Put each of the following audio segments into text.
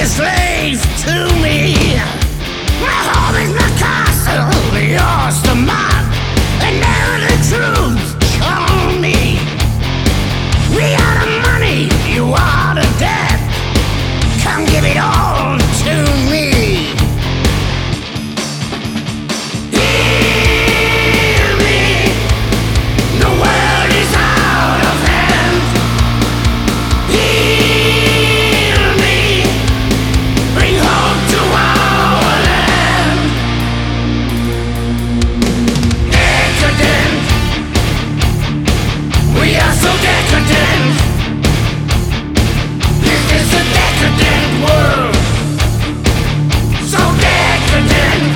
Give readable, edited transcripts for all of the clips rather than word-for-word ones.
slave to me. My home is my castle, yours to mine, and now the truth on me. We are the money, you are the debt. Come give it all to me. Hear me, the world is out of hand. Heal me, bring hope to our land. Decadent, we are so decadent. This is a decadent world, so decadent.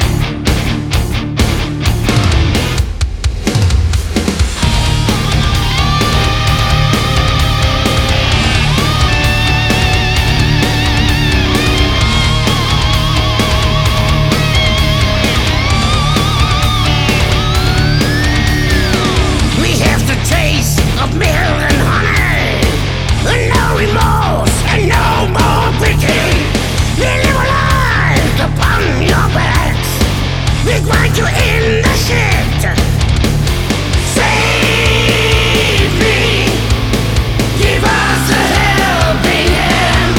We have the taste of milk and honey, and no remorse and no more pity. We live our lives upon your backs. We're going to end the shit. Save me, give us a helping hand.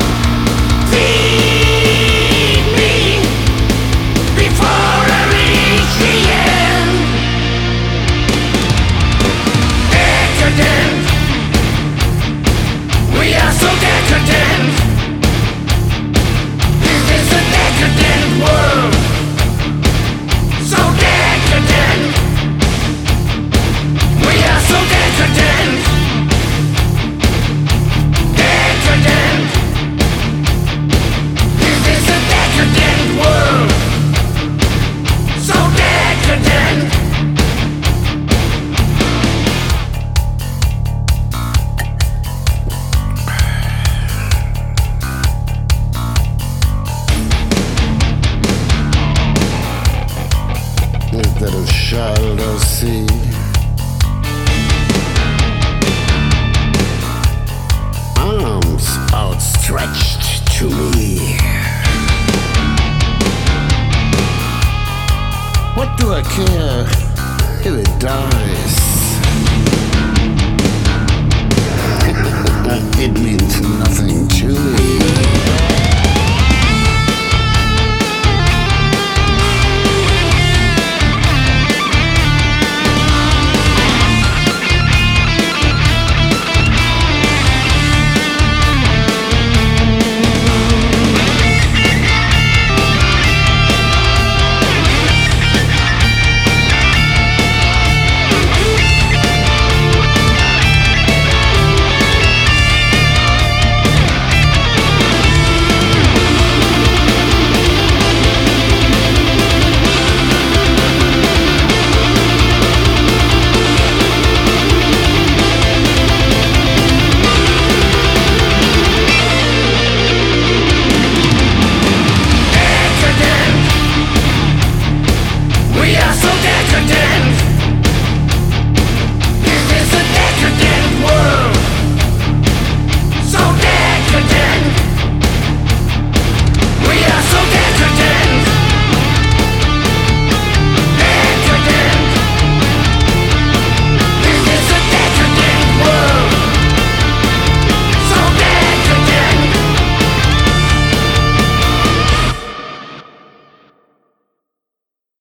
Feed me before I reach the end. Decadent, we are so decadent. This is a decadent world, so decadent. We are so decadent. Decadent. This is a decadent world, so decadent. That a shall see. Arms outstretched to me. What do I care if it dies? It means nothing to me.